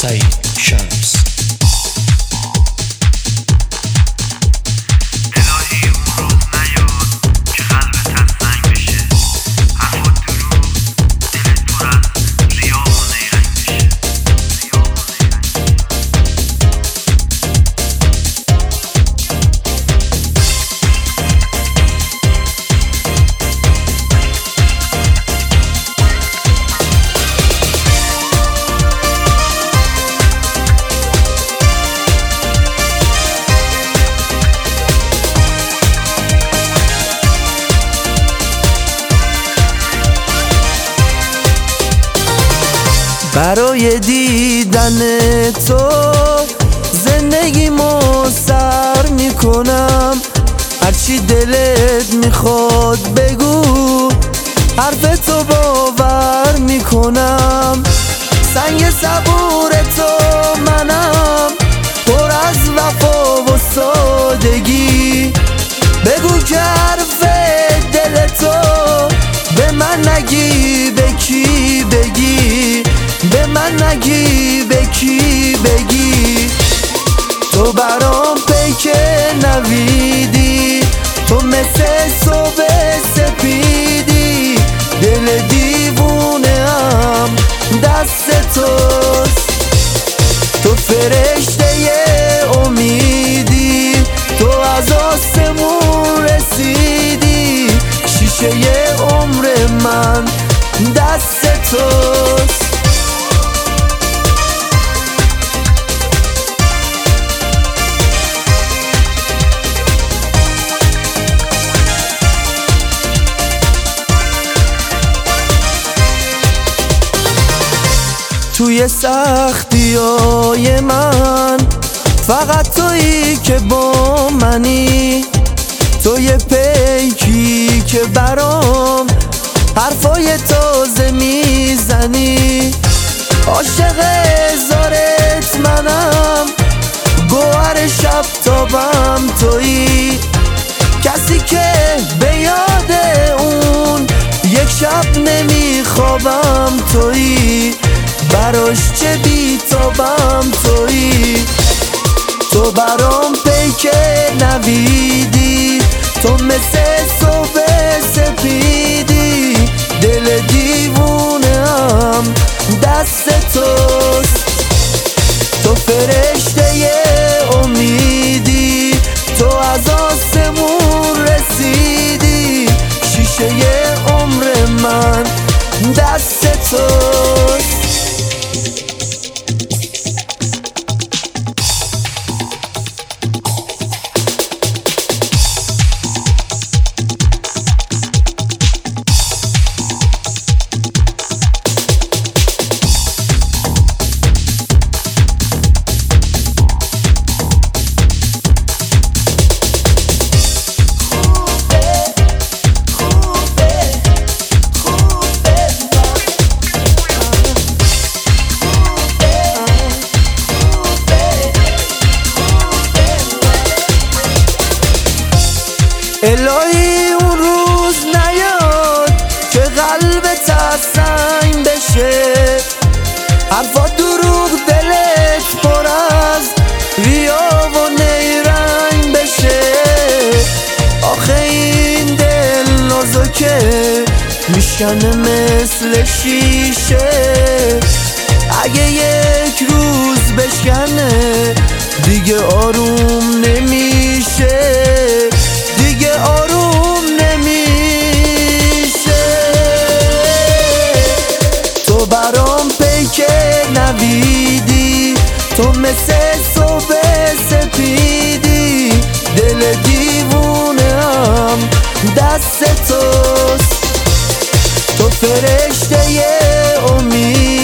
سعید شمس. برای دیدن تو زندگیمو سر میکنم، هرچی دلت میخواد بگو، حرف تو باور میکنم. سنگ صبور تو منم، پر از وفا و سادگی. بگو که حرف دل تو به من نگی، به کی بگی، به من نگی، به کی بگی. تو برام پیک نویدی، تو مثل صبح سپیدی. دل دیوونه هم دست توست، تو فرشته امیدی. تو از آسمون رسیدی، شیشه عمر من دست توست. توی سختیای من فقط تویی که با منی. توی پیکی که برام حرفای تازه میزنی. عاشق هزارت منم، گوهر شب تابم تویی. کسی که به یاد اون یک شب نمیخوابم تویی. براش چه بیتابم تویی. تو برام پیک نویدی، تو مثل صبح سپیدی. دل دیوونه هم دست توست، تو فرشته امیدی. تو از آسمون رسیدی، شیشه عمر من دست توست. الهی اون روز نیاد که قلبت از سنگ بشه. حرفا دروغ دلت پر از ریا و نیرنگ بشه. آخه این دل نازکه میشکنه مثل شیشه. اگه یک روز بشکنه دیگه آروم نمیشه، دیگه آروم نمیشه. تو برام پیک نویدی، تو مثل صبح سپیدی. دل دیوونه هم دست توست، تو فرشته امید.